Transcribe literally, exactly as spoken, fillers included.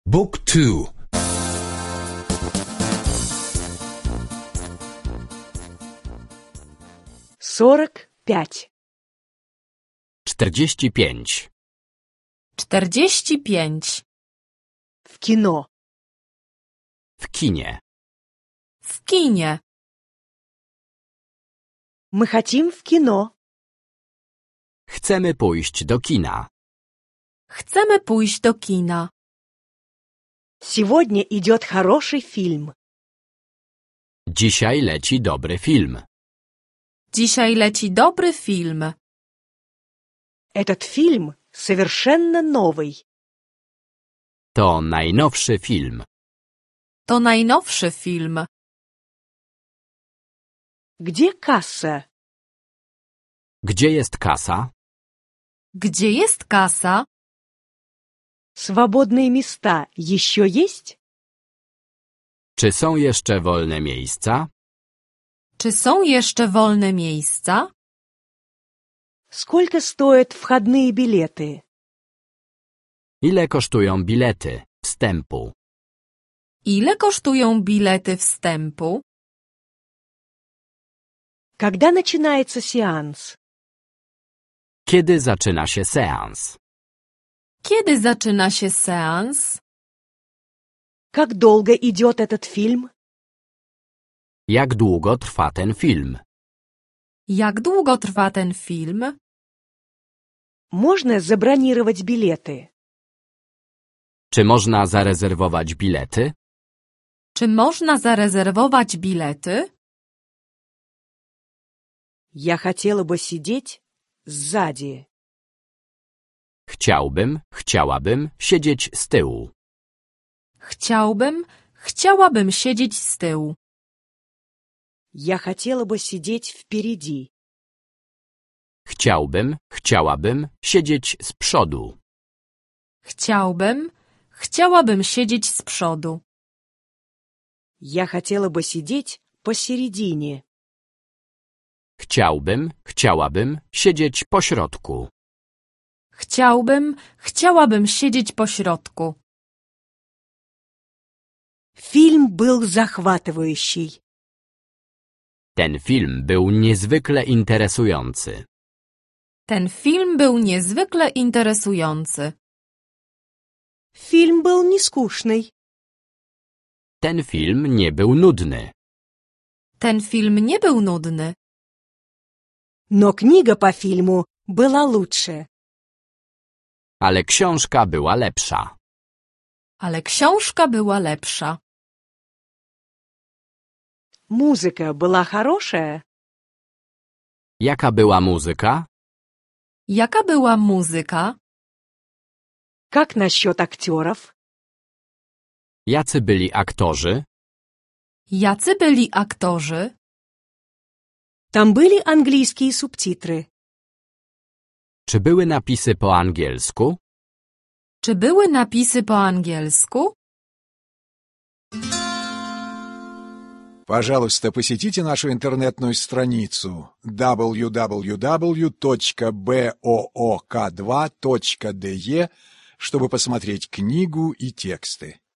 Book two. сорок пять. czterdzieści pięć. czterdzieści pięć. В кино. W kinie. W kinie. Мы хотим в кино. Chcemy pójść do kina. Chcemy pójść do kina. Сегодня идет хороший фильм. Dzisiaj leci dobry film. Dzisiaj leci dobry film. Этот фильм совершенно новый. To najnowszy film. To najnowszy film. Где касса? Gdzie jest kasa? Gdzie jest kasa? Свободные места еще есть? Czy są jeszcze wolne miejsca? Czy są jeszcze wolne miejsca? Сколько стоят входные билеты? Ile kosztują bilety wstępu? Ile kosztują bilety wstępu? Когда начинается сеанс? Kiedy zaczyna się seans? Kiedy zaczyna się seans? Как долго идет этот фильм? Jak długo trwa ten film? Jak długo trwa ten film? Можно забронировать билеты? Czy można zarezerwować bilety? Czy można zarezerwować bilety? Я хотела бы сидеть сзади. Chciałbym, chciałabym siedzieć z tyłu. Chciałbym, chciałabym siedzieć z tyłu. Я хотела бы сидеть впереди. Chciałbym, chciałabym siedzieć z przodu. Chciałbym, chciałabym siedzieć z przodu. Я хотела бы сидеть посередине. Chciałbym, chciałabym siedzieć po środku. Chciałbym, chciałabym siedzieć po środku. Фильм был захватывающий. Ten film był niezwykle interesujący. Ten film był niezwykle interesujący. Фильм был не скучный. Ten film nie był nudny. Ten film nie był nudny. Но книга по фильму была лучше. Ale książka była lepsza. Ale książka była lepsza. Музыка была хорошая. Jaka była muzyka? Jaka była muzyka? Как насчет актеров? Jacy byli aktorzy? Jacy byli aktorzy? Там были английские субтитры. Czy były napisy po angielsku? Czy były napisy po angielsku? Пожалуйста, посетите нашу интернетную страницу дабл ю дабл ю дабл ю точка боок два точка де чтобы посмотреть книгу и тексты.